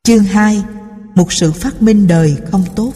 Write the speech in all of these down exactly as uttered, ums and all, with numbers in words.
Chương hai. Một sự phát minh đời không tốt.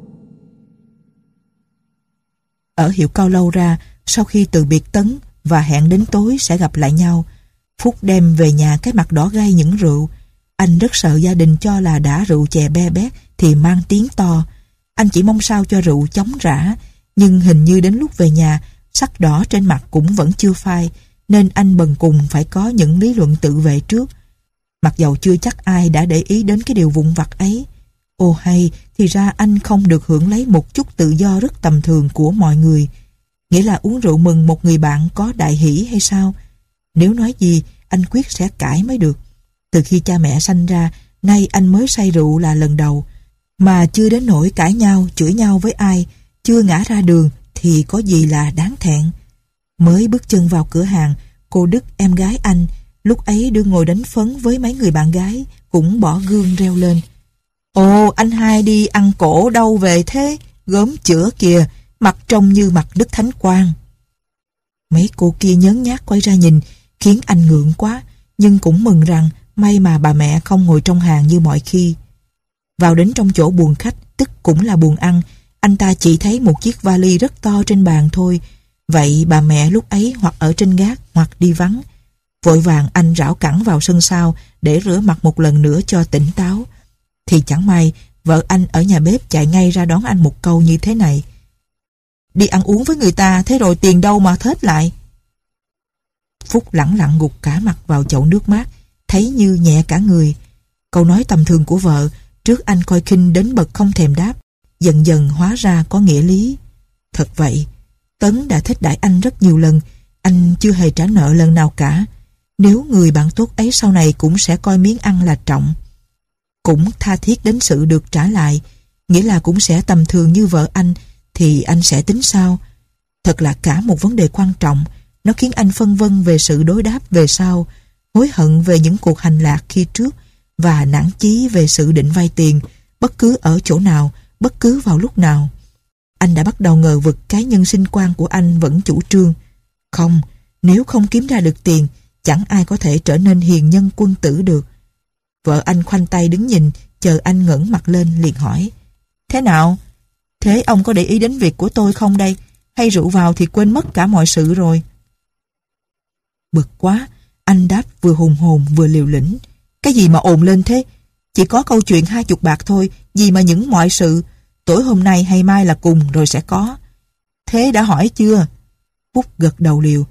Ở hiệu Cao Lâu ra, sau khi từ biệt Tấn và hẹn đến tối sẽ gặp lại nhau, Phúc đem về nhà cái mặt đỏ gay những rượu. Anh rất sợ gia đình cho là đã rượu chè be bét thì mang tiếng to. Anh chỉ mong sao cho rượu chóng rã, nhưng hình như đến lúc về nhà, sắc đỏ trên mặt cũng vẫn chưa phai, nên anh bần cùng phải có những lý luận tự vệ trước. Mặc dầu chưa chắc ai đã để ý đến cái điều vụn vặt ấy. Ô hay, thì ra anh không được hưởng lấy một chút tự do rất tầm thường của mọi người. Nghĩa là uống rượu mừng một người bạn có đại hỷ hay sao? Nếu nói gì, anh quyết sẽ cãi mới được. Từ khi cha mẹ sanh ra, nay anh mới say rượu là lần đầu. Mà chưa đến nỗi cãi nhau, chửi nhau với ai, chưa ngã ra đường thì có gì là đáng thẹn. Mới bước chân vào cửa hàng, cô Đức em gái anh, lúc ấy đương ngồi đánh phấn với mấy người bạn gái, cũng bỏ gương reo lên. Ồ, anh hai đi ăn cổ đâu về thế? Gớm chữa kìa, mặt trông như mặt Đức Thánh Quang. Mấy cô kia nhớn nhác quay ra nhìn, khiến anh ngượng quá, nhưng cũng mừng rằng may mà bà mẹ không ngồi trong hàng như mọi khi. Vào đến trong chỗ buồng khách, tức cũng là buồng ăn, anh ta chỉ thấy một chiếc vali rất to trên bàn thôi. Vậy bà mẹ lúc ấy hoặc ở trên gác hoặc đi vắng. Vội vàng anh rảo cẳng vào sân sau để rửa mặt một lần nữa cho tỉnh táo. Thì chẳng may vợ anh ở nhà bếp chạy ngay ra đón anh một câu như thế này: đi ăn uống với người ta, thế rồi tiền đâu mà thết lại? Phúc lẳng lặng gục cả mặt vào chậu nước mát, thấy như nhẹ cả người. Câu nói tầm thường của vợ trước anh coi khinh đến bậc không thèm đáp, dần dần hóa ra có nghĩa lý. Thật vậy, Tấn đã thết đãi anh rất nhiều lần, anh chưa hề trả nợ lần nào cả. Nếu người bạn tốt ấy sau này cũng sẽ coi miếng ăn là trọng, cũng tha thiết đến sự được trả lại, nghĩa là cũng sẽ tầm thường như vợ anh, thì anh sẽ tính sao? Thật là cả một vấn đề quan trọng. Nó khiến anh phân vân về sự đối đáp về sau, hối hận về những cuộc hành lạc khi trước, và nản chí về sự định vay tiền bất cứ ở chỗ nào, bất cứ vào lúc nào. Anh đã bắt đầu ngờ vực cái nhân sinh quan của anh vẫn chủ trương: không, nếu không kiếm ra được tiền, chẳng ai có thể trở nên hiền nhân quân tử được. Vợ anh khoanh tay đứng nhìn, chờ anh ngẩng mặt lên liền hỏi: thế nào? Thế ông có để ý đến việc của tôi không đây? Hay rượu vào thì quên mất cả mọi sự rồi? Bực quá, anh đáp vừa hùng hồn vừa liều lĩnh: cái gì mà ồn lên thế? Chỉ có câu chuyện hai chục bạc thôi, gì mà những mọi sự. Tối hôm nay hay mai là cùng rồi sẽ có. Thế đã hỏi chưa? Phúc gật đầu liều.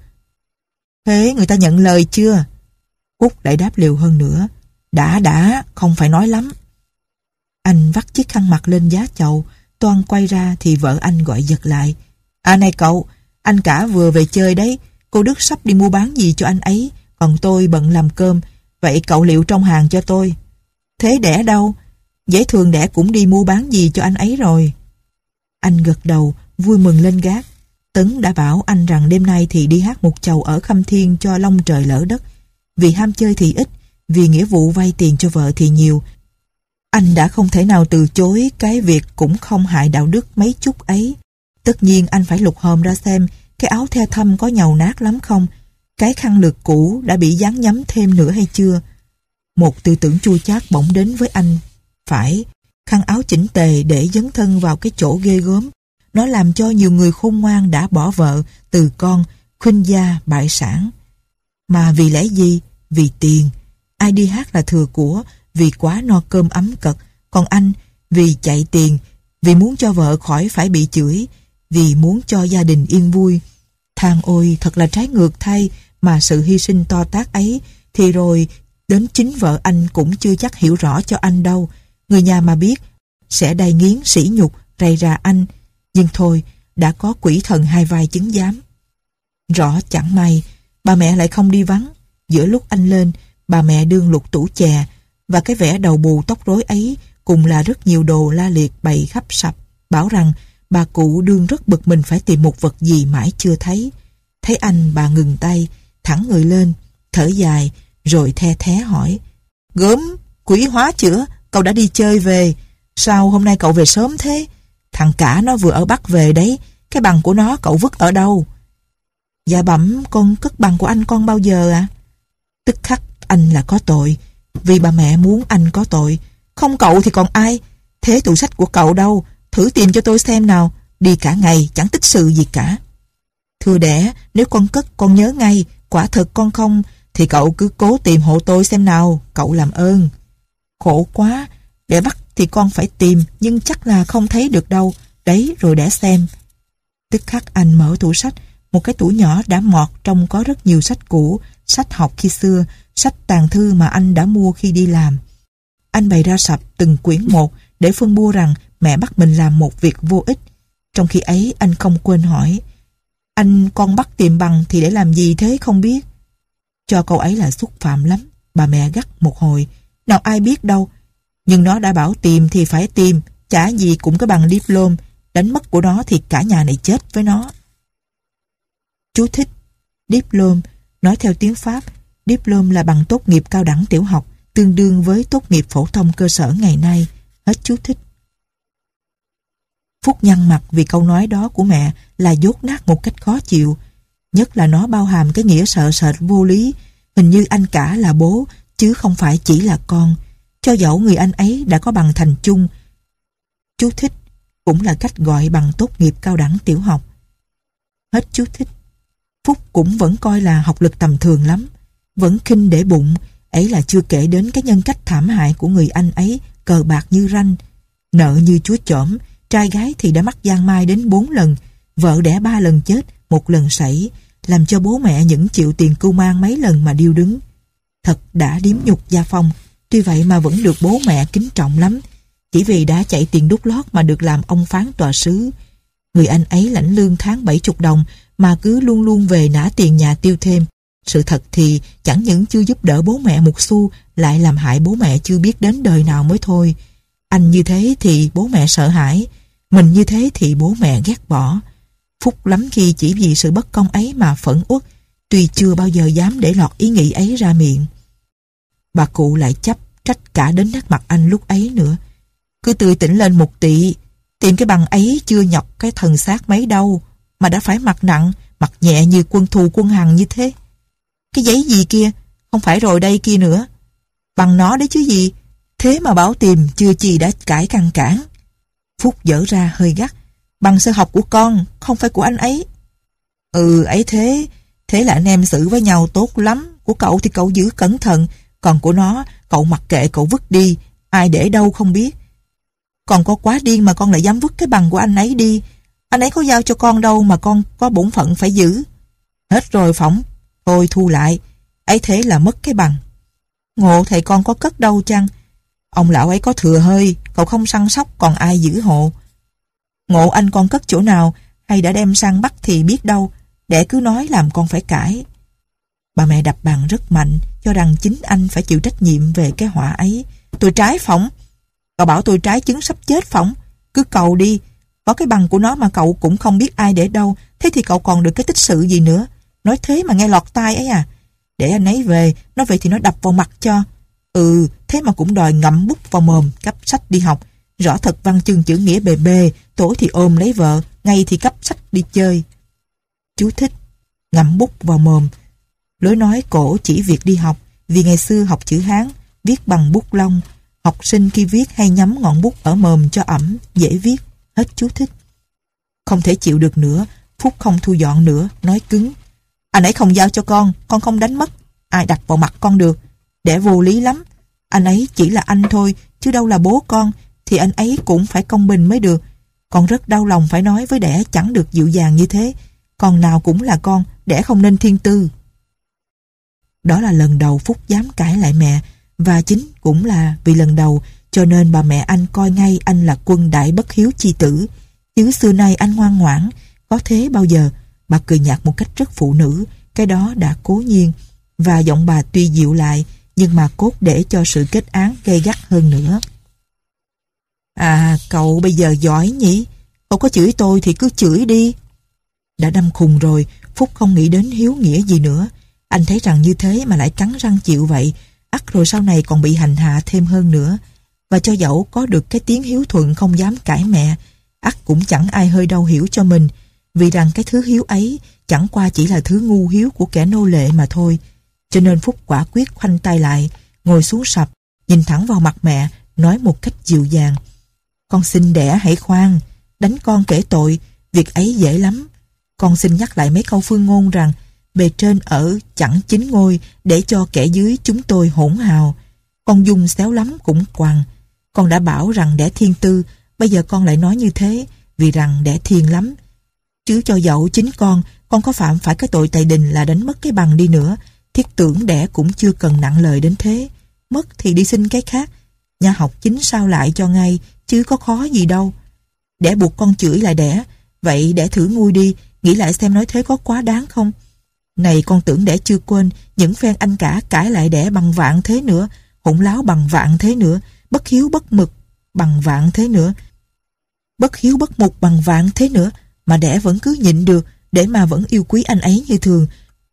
Thế người ta nhận lời chưa? Phúc lại đáp liều hơn nữa: đã đã, không phải nói lắm. Anh vắt chiếc khăn mặt lên giá chậu, toan quay ra thì vợ anh gọi giật lại: à này cậu, anh cả vừa về chơi đấy. Cô Đức sắp đi mua bán gì cho anh ấy, còn tôi bận làm cơm. Vậy cậu liệu trong hàng cho tôi. Thế đẻ đâu? Dễ thường đẻ cũng đi mua bán gì cho anh ấy rồi. Anh gật đầu, vui mừng lên gác. Tấn đã bảo anh rằng đêm nay thì đi hát một chầu ở Khâm Thiên cho long trời lỡ đất. Vì ham chơi thì ít, vì nghĩa vụ vay tiền cho vợ thì nhiều. Anh đã không thể nào từ chối cái việc cũng không hại đạo đức mấy chút ấy. Tất nhiên anh phải lục hòm ra xem cái áo the thâm có nhàu nát lắm không, cái khăn lược cũ đã bị dán nhấm thêm nữa hay chưa. Một tư tưởng chua chát bỗng đến với anh. Phải, khăn áo chỉnh tề để dấn thân vào cái chỗ ghê gớm. Nó làm cho nhiều người khôn ngoan đã bỏ vợ, từ con, khuynh gia, bại sản. Mà vì lẽ gì? Vì tiền. Ai đi hát là thừa của, vì quá no cơm ấm cật. Còn anh, vì chạy tiền, vì muốn cho vợ khỏi phải bị chửi, vì muốn cho gia đình yên vui. Than ôi, thật là trái ngược thay, mà sự hy sinh to tát ấy, thì rồi đến chính vợ anh cũng chưa chắc hiểu rõ cho anh đâu. Người nhà mà biết, sẽ đày nghiến sỉ nhục, rầy rà anh. Nhưng thôi, đã có quỷ thần hai vai chứng giám. Rõ chẳng may, bà mẹ lại không đi vắng. Giữa lúc anh lên, bà mẹ đương lục tủ chè, và cái vẻ đầu bù tóc rối ấy cùng là rất nhiều đồ la liệt bày khắp sập, bảo rằng bà cụ đương rất bực mình phải tìm một vật gì mãi chưa thấy. Thấy anh, bà ngừng tay, thẳng người lên, thở dài, rồi the thé hỏi: gớm, quỷ hóa chữa, cậu đã đi chơi về. Sao hôm nay cậu về sớm thế? Thằng cả nó vừa ở Bắc về đấy, cái bằng của nó cậu vứt ở đâu? Dạ bẩm, con cất bằng của anh con bao giờ ạ? À? Tức khắc anh là có tội, vì bà mẹ muốn anh có tội. Không cậu thì còn ai? Thế tủ sách của cậu đâu? Thử tìm cho tôi xem nào. Đi cả ngày chẳng tích sự gì cả. Thưa đẻ, nếu con cất con nhớ ngay. Quả thật con không, thì cậu cứ cố tìm hộ tôi xem nào. Cậu làm ơn. Khổ quá. Để bắt thì con phải tìm, nhưng chắc là không thấy được đâu. Đấy, rồi để xem. Tức khắc anh mở tủ sách. Một cái tủ nhỏ đã mọt, trong có rất nhiều sách cũ, sách học khi xưa, sách tàng thư mà anh đã mua khi đi làm. Anh bày ra sập từng quyển một để phân bua rằng mẹ bắt mình làm một việc vô ích. Trong khi ấy anh không quên hỏi: anh con bắt tìm bằng thì để làm gì thế không biết? Cho câu ấy là xúc phạm lắm. Bà mẹ gắt một hồi: nào ai biết đâu. Nhưng nó đã bảo tìm thì phải tìm. Chả gì cũng có bằng diplôme. Đánh mất của nó thì cả nhà này chết với nó. Chú thích: diplôme, nói theo tiếng Pháp, diplôme là bằng tốt nghiệp cao đẳng tiểu học, tương đương với tốt nghiệp phổ thông cơ sở ngày nay. Hết chú thích. Phúc nhăn mặt vì câu nói đó của mẹ là dốt nát một cách khó chịu. Nhất là nó bao hàm cái nghĩa sợ sệt vô lý. Hình như anh cả là bố, chứ không phải chỉ là con. Cho dẫu người anh ấy đã có bằng thành chung. Chú thích: cũng là cách gọi bằng tốt nghiệp cao đẳng tiểu học. Hết chú thích. Phúc cũng vẫn coi là học lực tầm thường lắm. Vẫn khinh để bụng. Ấy là chưa kể đến cái nhân cách thảm hại của người anh ấy, cờ bạc như ranh, nợ như chúa chỏm. Trai gái thì đã mắc giang mai đến bốn lần, vợ đẻ ba lần chết, một lần sảy, làm cho bố mẹ những chịu tiền cưu mang mấy lần mà điêu đứng. Thật đã điếm nhục gia phong. Tuy vậy mà vẫn được bố mẹ kính trọng lắm. Chỉ vì đã chạy tiền đút lót mà được làm ông phán tòa sứ. Người anh ấy lãnh lương tháng bảy mươi đồng mà cứ luôn luôn về nã tiền nhà tiêu thêm. Sự thật thì chẳng những chưa giúp đỡ bố mẹ một xu, lại làm hại bố mẹ chưa biết đến đời nào mới thôi. Anh như thế thì bố mẹ sợ hãi, mình như thế thì bố mẹ ghét bỏ. Phúc lắm khi chỉ vì sự bất công ấy mà phẫn uất, tuy chưa bao giờ dám để lọt ý nghĩ ấy ra miệng. Bà cụ lại chấp trách cả đến nét mặt anh lúc ấy nữa. Cứ tươi tỉnh lên một tị, tìm cái bằng ấy chưa nhọc cái thần xác mấy đâu, mà đã phải mặc nặng, mặc nhẹ như quân thù quân hằng như thế. Cái giấy gì kia, không phải rồi đây kia nữa. Bằng nó đấy chứ gì, thế mà bảo tìm chưa chi đã cãi căng cản. Phúc dở ra hơi gắt: bằng sơ học của con, không phải của anh ấy. Ừ ấy thế, thế là anh em xử với nhau tốt lắm. Của cậu thì cậu giữ cẩn thận, còn của nó cậu mặc kệ cậu vứt đi, ai để đâu không biết. Còn có quá điên mà con lại dám vứt cái bằng của anh ấy đi. Anh ấy có giao cho con đâu mà con có bổn phận phải giữ. Hết rồi phỏng, thôi thu lại. Ấy thế là mất cái bằng. Ngộ thầy con có cất đâu chăng? Ông lão ấy có thừa hơi, cậu không săn sóc còn ai giữ hộ. Ngộ anh con cất chỗ nào, hay đã đem sang Bắc thì biết đâu. Để cứ nói làm con phải cãi. Bà mẹ đập bàn rất mạnh, cho rằng chính anh phải chịu trách nhiệm về cái họa ấy. Tôi trái phỏng. Cậu bảo tôi trái chứng sắp chết phỏng. Cứ cầu đi. Có cái bằng của nó mà cậu cũng không biết ai để đâu. Thế thì cậu còn được cái tích sự gì nữa. Nói thế mà nghe lọt tai ấy à. Để anh ấy về, nó về thì nó đập vào mặt cho. Ừ, thế mà cũng đòi ngậm bút vào mồm, cấp sách đi học. Rõ thật văn chương chữ nghĩa bề bề, tối thì ôm lấy vợ, ngay thì cấp sách đi chơi. Chú thích: ngậm bút vào mồm, lối nói cổ chỉ việc đi học, vì ngày xưa học chữ Hán, viết bằng bút lông. Học sinh khi viết hay nhắm ngọn bút ở mồm cho ẩm, dễ viết. Hết chú thích. Không thể chịu được nữa, Phúc không thu dọn nữa, nói cứng: anh ấy không giao cho con, con không đánh mất. Ai đặt vào mặt con được. Để vô lý lắm. Anh ấy chỉ là anh thôi, chứ đâu là bố con, thì anh ấy cũng phải công bình mới được. Con rất đau lòng phải nói với đẻ chẳng được dịu dàng như thế. Con nào cũng là con, đẻ không nên thiên tư. Đó là lần đầu Phúc dám cãi lại mẹ, và chính cũng là vì lần đầu cho nên bà mẹ anh coi ngay anh là quân đại bất hiếu chi tử. Chứ xưa nay anh ngoan ngoãn, có thế bao giờ. Bà cười nhạt một cách rất phụ nữ, cái đó đã cố nhiên, và giọng bà tuy dịu lại, nhưng mà cốt để cho sự kết án gay gắt hơn nữa. À, cậu bây giờ giỏi nhỉ? Cậu có chửi tôi thì cứ chửi đi. Đã đâm khùng rồi, Phúc không nghĩ đến hiếu nghĩa gì nữa. Anh thấy rằng như thế mà lại cắn răng chịu vậy, ắt rồi sau này còn bị hành hạ thêm hơn nữa. Và cho dẫu có được cái tiếng hiếu thuận không dám cãi mẹ, ắt cũng chẳng ai hơi đau hiểu cho mình, vì rằng cái thứ hiếu ấy chẳng qua chỉ là thứ ngu hiếu của kẻ nô lệ mà thôi. Cho nên Phúc quả quyết khoanh tay lại, ngồi xuống sập, nhìn thẳng vào mặt mẹ, nói một cách dịu dàng: "Con xin đẻ hãy khoan, đánh con kể tội, việc ấy dễ lắm. Con xin nhắc lại mấy câu phương ngôn rằng bề trên ở chẳng chính ngôi để cho kẻ dưới chúng tôi hỗn hào. Con Dung xéo lắm cũng quằn. Con đã bảo rằng đẻ thiên tư, bây giờ con lại nói như thế vì rằng đẻ thiên lắm. Chứ cho dẫu chính con, con có phạm phải cái tội tày đình là đánh mất cái bằng đi nữa, thiết tưởng đẻ cũng chưa cần nặng lời đến thế. Mất thì đi xin cái khác. Nhà học chính sao lại cho ngay, chứ có khó gì đâu. Đẻ buộc con chửi lại đẻ, vậy đẻ thử nguôi đi, nghĩ lại xem nói thế có quá đáng không? Này con tưởng đẻ chưa quên những phen anh cả cãi lại đẻ bằng vạn thế nữa, hỗn láo bằng vạn thế nữa, bất hiếu bất mực bằng vạn thế nữa, bất hiếu bất mục bằng vạn thế nữa, mà đẻ vẫn cứ nhịn được, để mà vẫn yêu quý anh ấy như thường.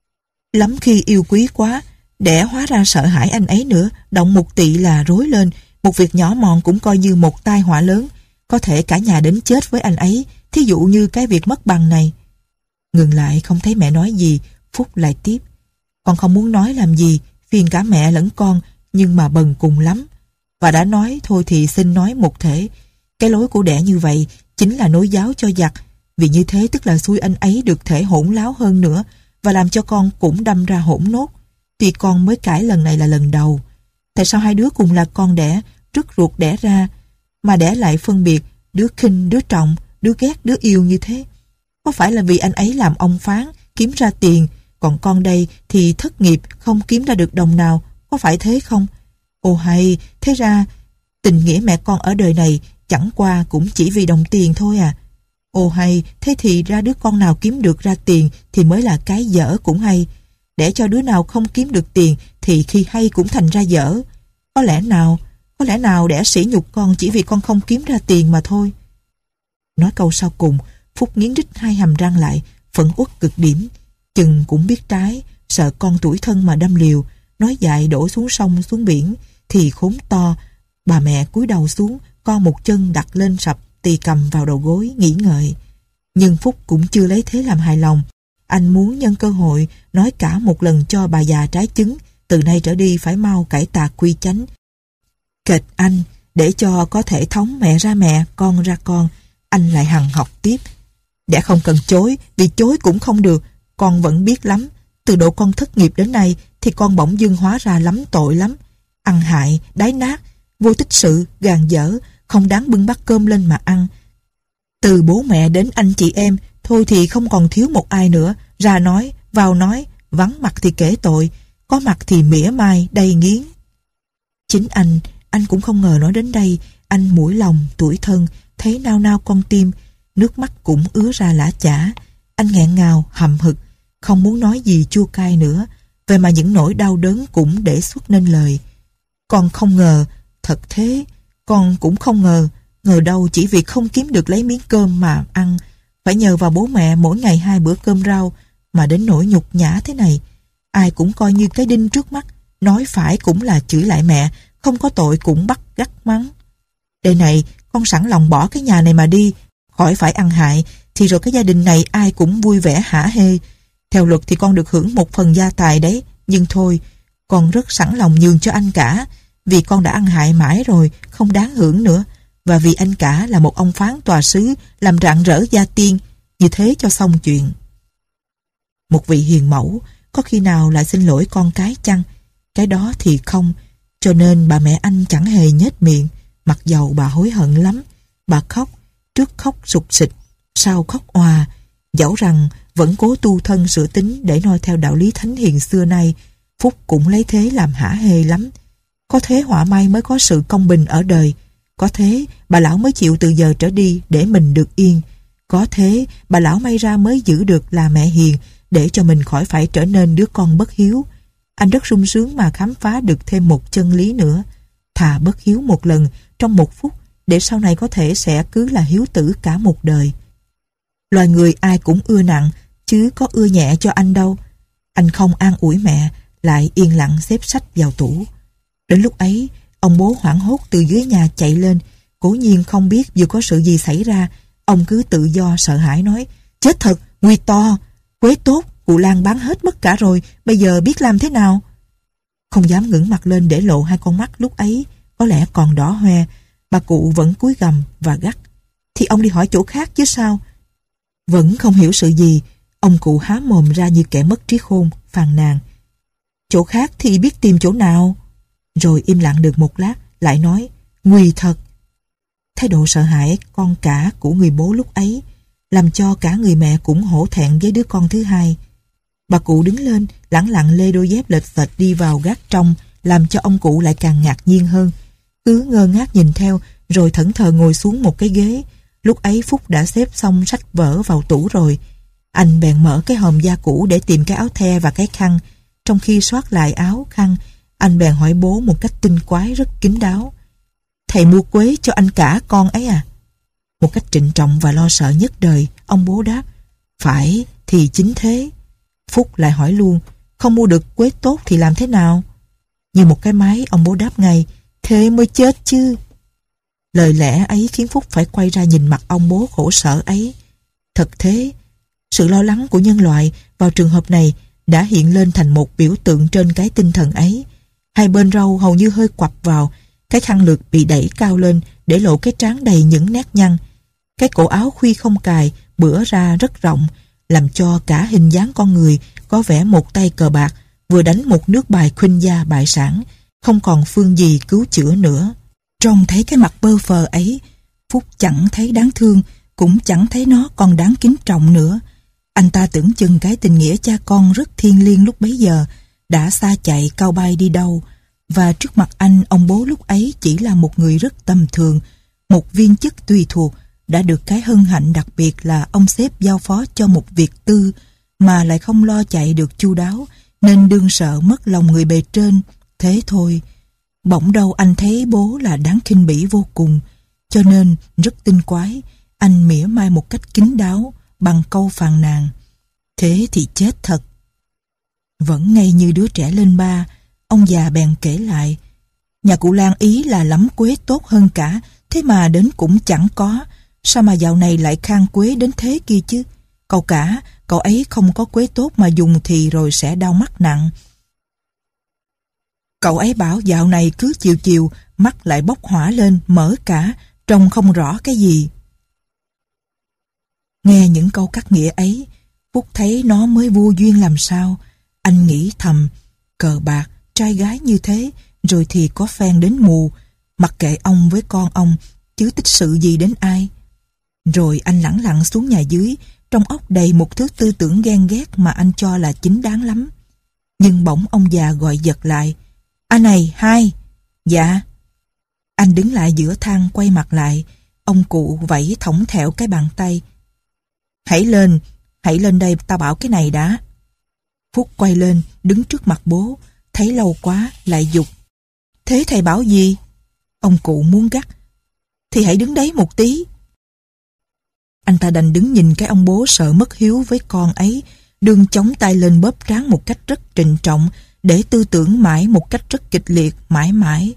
Lắm khi yêu quý quá, đẻ hóa ra sợ hãi anh ấy nữa, động một tị là rối lên, một việc nhỏ mọn cũng coi như một tai họa lớn, có thể cả nhà đến chết với anh ấy, thí dụ như cái việc mất bằng này. Ngừng lại không thấy mẹ nói gì, Phúc lại tiếp: Con không muốn nói làm gì, phiền cả mẹ lẫn con, nhưng mà bần cùng lắm. Và đã nói thôi thì xin nói một thể. Cái lối của đẻ như vậy chính là nối giáo cho giặc, vì như thế tức là xui anh ấy được thể hỗn láo hơn nữa, và làm cho con cũng đâm ra hỗn nốt. Tuy con mới cãi lần này là lần đầu. Tại sao hai đứa cùng là con đẻ, rứt ruột đẻ ra, mà đẻ lại phân biệt đứa khinh đứa trọng, đứa ghét đứa yêu như thế? Có phải là vì anh ấy làm ông phán, kiếm ra tiền, còn con đây thì thất nghiệp, không kiếm ra được đồng nào, có phải thế không? Ồ hay, thế ra tình nghĩa mẹ con ở đời này chẳng qua cũng chỉ vì đồng tiền thôi à? Ồ hay, thế thì ra đứa con nào kiếm được ra tiền thì mới là cái dở cũng hay. Để cho đứa nào không kiếm được tiền thì khi hay cũng thành ra dở. Có lẽ nào, có lẽ nào đẻ sỉ nhục con chỉ vì con không kiếm ra tiền mà thôi. Nói câu sau cùng, Phúc nghiến rít hai hàm răng lại, phẫn uất cực điểm. Chừng cũng biết trái, sợ con tủi thân mà đâm liều, nói dại đổ xuống sông xuống biển, thì khốn to. Bà mẹ cúi đầu xuống, co một chân đặt lên sập, tì cầm vào đầu gối, nghĩ ngợi. Nhưng Phúc cũng chưa lấy thế làm hài lòng. Anh muốn nhân cơ hội nói cả một lần cho bà già trái chứng, từ nay trở đi phải mau cải tà quy chánh. Kịch anh, để cho có thể thống mẹ ra mẹ, con ra con. Anh lại hằng học tiếp: Đẻ không cần chối, vì chối cũng không được. Con vẫn biết lắm, từ độ con thất nghiệp đến nay thì con bỗng dưng hóa ra lắm tội lắm. Ăn hại, đái nát, vô tích sự, gàn dở, không đáng bưng bát cơm lên mà ăn. Từ bố mẹ đến anh chị em, thôi thì không còn thiếu một ai nữa. Ra nói, vào nói, vắng mặt thì kể tội, có mặt thì mỉa mai, đầy nghiến. Chính anh, anh cũng không ngờ nói đến đây, anh mũi lòng, tủi thân, thấy nao nao con tim, nước mắt cũng ứa ra lã chả. Anh nghẹn ngào, hậm hực, không muốn nói gì chua cay nữa, vậy mà những nỗi đau đớn cũng để xuất nên lời. Con không ngờ, thật thế, con cũng không ngờ, ngờ đâu chỉ vì không kiếm được lấy miếng cơm mà ăn, phải nhờ vào bố mẹ mỗi ngày hai bữa cơm rau, mà đến nỗi nhục nhã thế này. Ai cũng coi như cái đinh trước mắt, nói phải cũng là chửi lại mẹ, không có tội cũng bắt gắt mắng. Đây này, con sẵn lòng bỏ cái nhà này mà đi, khỏi phải ăn hại, thì rồi cái gia đình này ai cũng vui vẻ hả hê. Theo luật thì con được hưởng một phần gia tài đấy, nhưng thôi, con rất sẵn lòng nhường cho anh cả, vì con đã ăn hại mãi rồi, không đáng hưởng nữa, và vì anh cả là một ông phán tòa sứ làm rạng rỡ gia tiên, như thế cho xong chuyện. Một vị hiền mẫu, có khi nào lại xin lỗi con cái chăng? Cái đó thì không, cho nên bà mẹ anh chẳng hề nhếch miệng, mặc dầu bà hối hận lắm. Bà khóc, trước khóc sụt sịt, sau khóc òa, dẫu rằng vẫn cố tu thân sửa tính để noi theo đạo lý thánh hiền xưa nay. Phúc cũng lấy thế làm hả hê lắm. Có thế họa may mới có sự công bình ở đời. Có thế bà lão mới chịu từ giờ trở đi để mình được yên. Có thế bà lão may ra mới giữ được là mẹ hiền, để cho mình khỏi phải trở nên đứa con bất hiếu. Anh rất sung sướng mà khám phá được thêm một chân lý nữa. Thà bất hiếu một lần trong một phút, để sau này có thể sẽ cứ là hiếu tử cả một đời. Loài người ai cũng ưa nặng, chứ có ưa nhẹ cho anh đâu. Anh không an ủi mẹ, lại yên lặng xếp sách vào tủ. Đến lúc ấy, ông bố hoảng hốt từ dưới nhà chạy lên, cố nhiên không biết vừa có sự gì xảy ra. Ông cứ tự do sợ hãi nói: Chết thật, nguy to, quế tốt, cụ Lan bán hết mất cả rồi, bây giờ biết làm thế nào? Không dám ngẩng mặt lên để lộ hai con mắt lúc ấy có lẽ còn đỏ hoe. Bà cụ vẫn cúi gằm và gắt: "Thì ông đi hỏi chỗ khác chứ sao?" Vẫn không hiểu sự gì, ông cụ há mồm ra như kẻ mất trí khôn, phàn nàn: "Chỗ khác thì biết tìm chỗ nào?" Rồi im lặng được một lát, lại nói: "Nguy thật." Thái độ sợ hãi con cả của người bố lúc ấy làm cho cả người mẹ cũng hổ thẹn với đứa con thứ hai. Bà cụ đứng lên, lẳng lặng lê đôi dép lệch phệch đi vào gác trong, làm cho ông cụ lại càng ngạc nhiên hơn. Cứ ngơ ngác nhìn theo, rồi thẫn thờ ngồi xuống một cái ghế. Lúc ấy Phúc đã xếp xong sách vở vào tủ rồi. Anh bèn mở cái hòm da cũ để tìm cái áo the và cái khăn. Trong khi soát lại áo khăn, anh bèn hỏi bố một cách tinh quái rất kín đáo: "Thầy mua quế cho anh cả con ấy à?" Một cách trịnh trọng và lo sợ nhất đời, ông bố đáp: "Phải, thì chính thế." Phúc lại hỏi luôn: "Không mua được quế tốt thì làm thế nào?" Như một cái máy, ông bố đáp ngay: "Thế mới chết chứ." Lời lẽ ấy khiến Phúc phải quay ra nhìn mặt ông bố khổ sở ấy. Thật thế, sự lo lắng của nhân loại vào trường hợp này đã hiện lên thành một biểu tượng trên cái tinh thần ấy. Hai bên râu hầu như hơi quặp vào, cái khăn lược bị đẩy cao lên để lộ cái trán đầy những nét nhăn. Cái cổ áo khuy không cài bữa ra rất rộng, làm cho cả hình dáng con người có vẻ một tay cờ bạc vừa đánh một nước bài khuynh gia bại sản, không còn phương gì cứu chữa nữa. Trông thấy cái mặt bơ phờ ấy, Phúc chẳng thấy đáng thương, cũng chẳng thấy nó còn đáng kính trọng nữa. Anh ta tưởng chừng cái tình nghĩa cha con rất thiêng liêng lúc bấy giờ đã xa chạy cao bay đi đâu, và trước mặt anh, ông bố lúc ấy chỉ là một người rất tầm thường, một viên chức tùy thuộc, đã được cái hân hạnh đặc biệt là ông sếp giao phó cho một việc tư mà lại không lo chạy được chu đáo, nên đương sợ mất lòng người bề trên. Thế thôi. Bỗng đâu anh thấy bố là đáng khinh bỉ vô cùng, cho nên rất tinh quái, anh mỉa mai một cách kín đáo bằng câu phàn nàn: "Thế thì chết thật." Vẫn ngay như đứa trẻ lên ba, ông già bèn kể lại: "Nhà cụ Lan ý là lắm quế tốt hơn cả, thế mà đến cũng chẳng có. Sao mà dạo này lại khan quế đến thế kia chứ? Cậu cả, cậu ấy không có quế tốt mà dùng thì rồi sẽ đau mắt nặng. Cậu ấy bảo dạo này cứ chiều chiều mắt lại bốc hỏa lên, mở cả, trông không rõ cái gì." Nghe những câu cắt nghĩa ấy, Phúc thấy nó mới vô duyên làm sao. Anh nghĩ thầm: cờ bạc, trai gái như thế, rồi thì có phen đến mù, mặc kệ ông với con ông, chứ tích sự gì đến ai. Rồi anh lẳng lặng xuống nhà dưới, trong óc đầy một thứ tư tưởng ghen ghét mà anh cho là chính đáng lắm. Nhưng bỗng ông già gọi giật lại: "À này, hai." "Dạ." Anh đứng lại giữa thang quay mặt lại, ông cụ vẫy thõng thẹo cái bàn tay: "Hãy lên, hãy lên đây, tao bảo cái này đã." Phúc quay lên, đứng trước mặt bố, thấy lâu quá, lại giục: "Thế thầy bảo gì?" Ông cụ muốn gắt: "Thì hãy đứng đấy một tí." Anh ta đành đứng nhìn cái ông bố sợ mất hiếu với con ấy, đương chống tay lên bóp trán một cách rất trịnh trọng, để tư tưởng mãi một cách rất kịch liệt mãi mãi.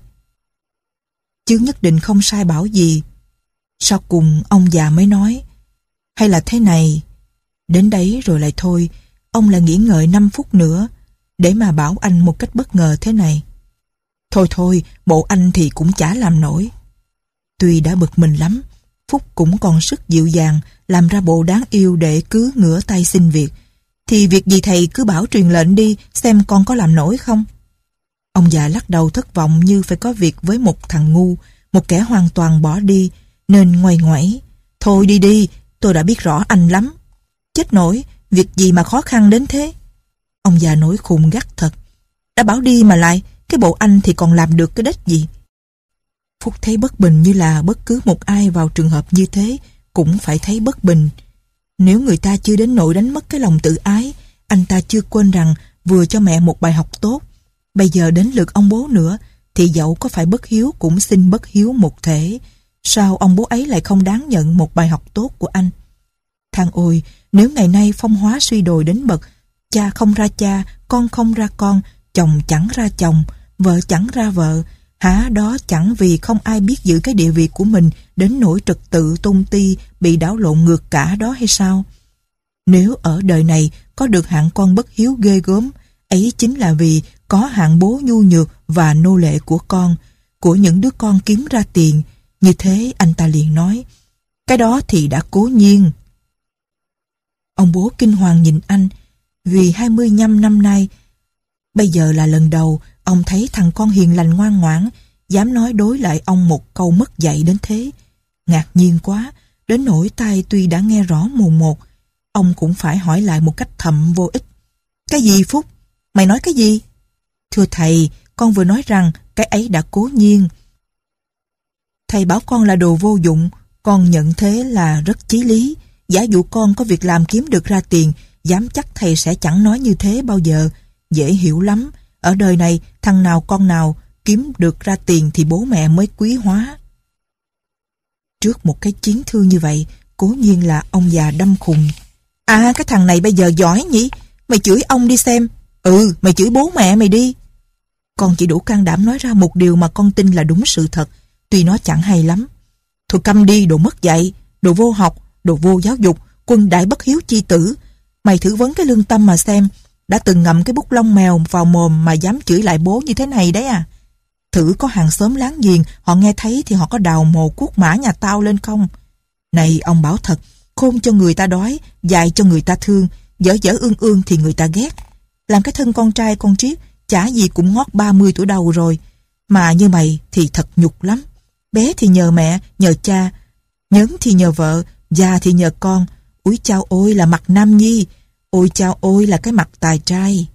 Chứ nhất định không sai bảo gì. Sau cùng ông già mới nói: "Hay là thế này." Đến đấy rồi lại thôi, ông lại nghĩ ngợi năm phút nữa, để mà bảo anh một cách bất ngờ thế này: "Thôi thôi, bộ anh thì cũng chả làm nổi." Tuy đã bực mình lắm, Phúc cũng còn sức dịu dàng làm ra bộ đáng yêu để cứ ngửa tay xin việc. "Thì việc gì thầy cứ bảo truyền lệnh đi, xem con có làm nổi không." Ông già lắc đầu thất vọng như phải có việc với một thằng ngu, một kẻ hoàn toàn bỏ đi, nên ngoay ngoẩy: "Thôi đi đi, tôi đã biết rõ anh lắm." "Chết nổi, việc gì mà khó khăn đến thế?" Ông già nổi khùng gắt thật: "Đã bảo đi mà lại, cái bộ anh thì còn làm được cái đếch gì." Phúc thấy bất bình, như là bất cứ một ai vào trường hợp như thế cũng phải thấy bất bình. Nếu người ta chưa đến nỗi đánh mất cái lòng tự ái, anh ta chưa quên rằng vừa cho mẹ một bài học tốt. Bây giờ đến lượt ông bố nữa, thì dẫu có phải bất hiếu cũng xin bất hiếu một thể. Sao ông bố ấy lại không đáng nhận một bài học tốt của anh? Thằng ôi, nếu ngày nay phong hóa suy đồi đến bậc cha không ra cha, con không ra con, chồng chẳng ra chồng, vợ chẳng ra vợ, hả đó chẳng vì không ai biết giữ cái địa vị của mình đến nỗi trật tự tôn ti bị đảo lộn ngược cả đó hay sao? Nếu ở đời này có được hạng con bất hiếu ghê gớm, ấy chính là vì có hạng bố nhu nhược và nô lệ của con. của những đứa con kiếm ra tiền. Như thế anh ta liền nói, cái đó thì đã cố nhiên. Ông bố kinh hoàng nhìn anh, vì hai mươi lăm năm nay, bây giờ là lần đầu ông thấy thằng con hiền lành ngoan ngoãn dám nói đối lại ông một câu mất dạy đến thế. Ngạc nhiên quá, đến nỗi tai tuy đã nghe rõ mồn một, ông cũng phải hỏi lại một cách thầm vô ích. Cái gì Phúc? Mày nói cái gì? Thưa thầy, con vừa nói rằng cái ấy đã cố nhiên. Thầy bảo con là đồ vô dụng, con nhận thế là rất chí lý. Giả dụ con có việc làm kiếm được ra tiền, dám chắc thầy sẽ chẳng nói như thế bao giờ. Dễ hiểu lắm, ở đời này thằng nào con nào kiếm được ra tiền thì bố mẹ mới quý hóa. Trước một cái chiến thư như vậy, cố nhiên là ông già đâm khùng. À, cái thằng này bây giờ giỏi nhỉ? Mày chửi ông đi xem. Ừ, mày chửi bố mẹ mày đi. Con chỉ đủ can đảm nói ra một điều mà con tin là đúng sự thật, tuy nó chẳng hay lắm. Thôi câm đi, đồ mất dạy, đồ vô học, đồ vô giáo dục, quân đại bất hiếu chi tử. Mày thử vấn cái lương tâm mà xem, đã từng ngậm cái bút lông mèo vào mồm mà dám chửi lại bố như thế này đấy à? Thử có hàng xóm láng giềng, họ nghe thấy thì họ có đào mồ cuốc mã nhà tao lên không? Này ông bảo thật, khôn cho người ta đói, dạy cho người ta thương, dở dở ương ương thì người ta ghét. Làm cái thân con trai con triết, chả gì cũng ngót ba mươi tuổi đầu rồi. Mà như mày thì thật nhục lắm. Bé thì nhờ mẹ, nhờ cha, nhớn thì nhờ vợ, già thì nhờ con. Úi chao ôi là mặt nam nhi, ôi chao ôi là cái mặt tài trai.